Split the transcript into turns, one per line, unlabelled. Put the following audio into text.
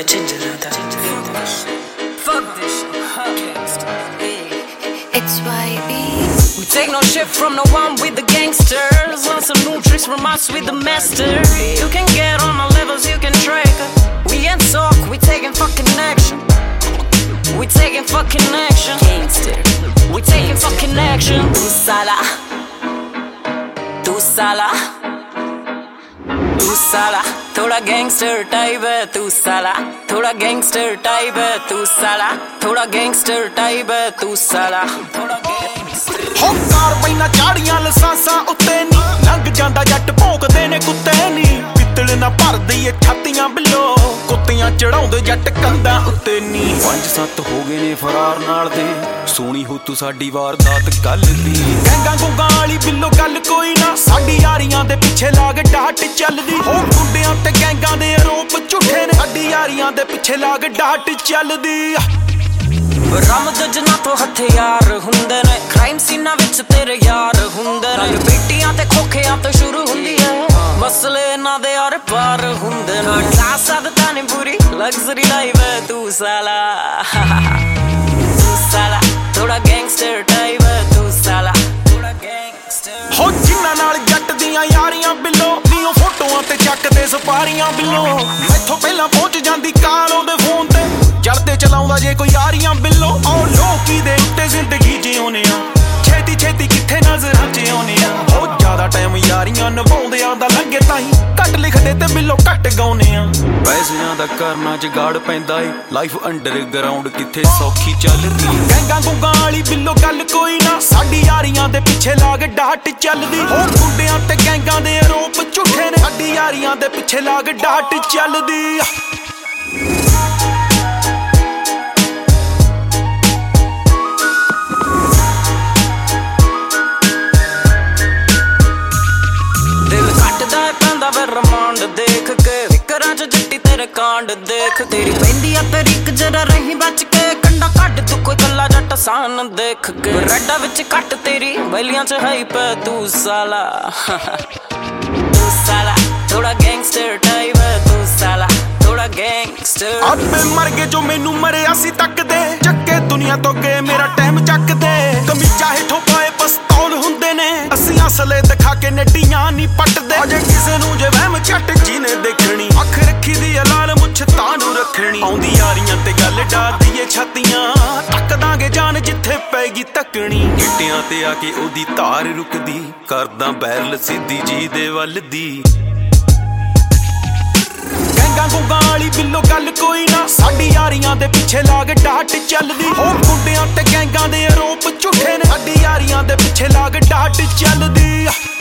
that ginger that. Fuck this shit.
It's YB.
We take no shit from no one with the gangsters. Learn some new tricks from us with the master. You can get on our levels, you can track. We ain't talk, we taking fucking action. We taking fucking action. Gangster. We taking fucking action. Tu sala. Tu sala. Tu sala. थोड़ा gangster type है तू साला थोड़ा gangster type है तू साला थोड़ा gangster type है तू साला थोड़ा गैंगस्टर
हो कार पैना चाड़ियां लसांसां उत्ते नी लंघ जांदा जट भौंकदे ने कुत्ते नी पित्तल ना भरदी ए छातियां बिलो कुत्तियां चढ़ाउंदे जट कंधां उत्ते नी 5-7 हो गए ने फरार नाल दे सोनी हो तू साडी वारदात कल दी गैंगां गुंगां वाली बिलो गल कोई ना साडी यारियां दे पिछे लाग डाट चलदी हो गुंडियां ते गैंगां दे आरोप झूठे ने साडी यारियां दे पिछे लाग डाट चलदी
रमद जना तो हथियार हुंदे ने क्राइम सीना विच तेरे यार हुंदे ने बेटियां ते खोखियां तो शुरू हुंदी है मसले ना दे यार पार हुंदे ने क्लास आदतां ने पूरी लग्जरी लाइफ है तू साला तू साला थोड़ा गैंगस्टर टाइप है तू साला थोड़ा गैंगस्टर
हो जिन्ना नाल जट दियां यारियां बिलो नीओ फोटोआं ते ਚੱਕਦੇ ਸਪਾਰੀਆਂ ਬਿੱਲੋ ਮੈਥੋਂ ਪਹਿਲਾਂ ਪਹੁੰਚ ਜਾਂਦੀ ਕਾਲ ਉਹਦੇ ਫੋਨ ਤੇ ਚੜਦੇ ਚਲਾਉਂਦਾ ਜੇ ਕੋਈ ਯਾਰੀਆਂ ਬਿੱਲੋ ਉਹ ਲੋਕੀ ਦੇ ਉੱਤੇ ਜ਼ਿੰਦਗੀ ਜਿਉਨੇ ਆ ਛੇਤੀ ਛੇਤੀ ਕਿੱਥੇ ਨਜ਼ਰਾਂ 'ਚ ਆਉਨੇ ਆ ਬਹੁਤ ਜ਼ਿਆਦਾ ਟਾਈਮ ਯਾਰੀਆਂ ਨਿਭਾਉਂਦਿਆਂ ਦਾ ਲੰਘੇ ਤਾਹੀਂ ਘੱਟ ਲਿਖਦੇ ਤੇ ਬਿੱਲੋ ਘੱਟ ਗਾਉਨੇ ਆ ਪੈਸਿਆਂ ਦਾ ਕਰਨਾ ਜਗਾੜ ਪੈਂਦਾ ਏ ਲਾਈਫ ਅੰਡਰਗਰਾਉਂਡ ਕਿੱਥੇ ਸੌਖੀ ਚੱਲਦੀ ਗੈਂਗਾਂ ਗੁੰਗਾਂ ਵਾਲੀ ਬਿੱਲੋ ਗੱਲ ਕੋਈ ਨਾ ਸਾਡੀ ਯਾਰੀਆਂ ਦੇ ਪਿੱਛੇ ਲਾਗ ਡਾਟ ਚੱਲਦੀ ਉਹ ਗੁੰਡਿਆਂ ਤੇ ਗੈਂਗਾਂ ਦੇ ਆਰੋਪ ਝੂਠੇ ਨੇ ਸਾਡੀ ਯਾਰੀਆਂ ਦੇ ਪਿੱਛੇ ਲਾਗ ਡਾਟ ਚੱਲਦੀ
ਰਮਾਂਡ ਦੇਖ ਕੇ ਫਿਕਰਾਂ 'ਚ ਜੱਟੀ ਤੇਰੇ ਕਾਂਡ ਦੇਖ ਤੇਰੀ ਪੈਂਦੀ ਆ ਤਰੀਕ ਜਰਾ ਰਹੀ ਬਚ ਕੇ ਕੰਡਾ ਕੱਢ ਤੂੰ ਕੋਈ ਕੱਲਾ ਜੱਟ ਸਾਨ ਦੇਖ ਕੇ ਰੱਡਾ ਵਿੱਚ ਕੱਟ ਤੇਰੀ ਬੈਲੀਆਂ 'ਚ ਹਾਈਪ ਤੂੰ ਸਾਲਾ ਤੂੰ ਸਾਲਾ ਥੋੜਾ ਗੈਂਗਸਟਰ ਟਾਈਪ ਤੂੰ ਸਾਲਾ ਥੋੜਾ ਗੈਂਗਸਟਰ
ਆਪੇ ਮਰ ਗਏ ਜੋ ਮੈਨੂੰ ਮਰਿਆ ਸੀ ਤੱਕਦੇ ਚੱਕੇ ਦੁਨੀਆ ਤੋਂ ਗਏ ਮੇਰਾ ਟਾਈਮ ਚੱਕਦੇ ਕਮੀਜ਼ਾਂ ਹੇਠੋਂ ਪਾਏ ਪਸਤੌਲ ਹੁੰਦੇ ਨੇ ਅਸੀਂ ਅਸਲੇ ਦਿਖਾ ਕੇ ਨੱਡੀਆਂ ਨਹੀਂ ਪੱਟਦੇ ਅਜੇ ਕਿਸੇ ਨੂੰ ਜੇ ਵਹਿਮ ਝੱਟ ਜੀ ਨੇ ਦੇਖਣੀ ਅੱਖ ਰੱਖੀ ਦੀ ਲਾਲ ਮੁੱਛ ਤਾਂ ਨੂੰ ਰੱਖਣੀ ਆਉਂਦੀ ਯਾਰੀਆਂ ਤੇ ਗੱਲ ਡਾਦੀ ਏ ਛਾਤੀਆਂ ਤੱਕ ਦਾਂਗੇ ਜਾਨ ਜਿੱਥੇ ਪੈਗੀ ਤੱਕਣੀ ਗਿੱਟਿਆਂ ਤੇ ਆ ਕੇ ਉਹਦੀ ਧਾਰ ਰੁਕਦੀ ਕਰਦਾ ਬੈਰਲ ਸਿੱਧੀ ਜੀ ਦੇ ਵੱਲ ਦੀ ਗੈਂਗਾਂ ਗੁੰਗਾਂ ਵਾਲੀ ਬਿੱਲੋ ਗੱਲ ਕੋਈ ਨਾ ਸਾਡੀ ਯਾਰੀਆਂ ਦੇ ਪਿੱਛੇ ਲਾਗ ਡਾਟ ਚੱਲਦੀ ਹੋ ਗੁੰਡਿਆਂ ਤੇ ਗੈਂਗਾਂ ਦੇ ਆਰੋਪ ਝੂਠੇ ਨੇ ਸਾਡੀ ਯਾਰੀਆਂ ਦੇ ਪਿੱਛੇ ਲਾਗ ਡਾਟ ਚੱਲਦੀ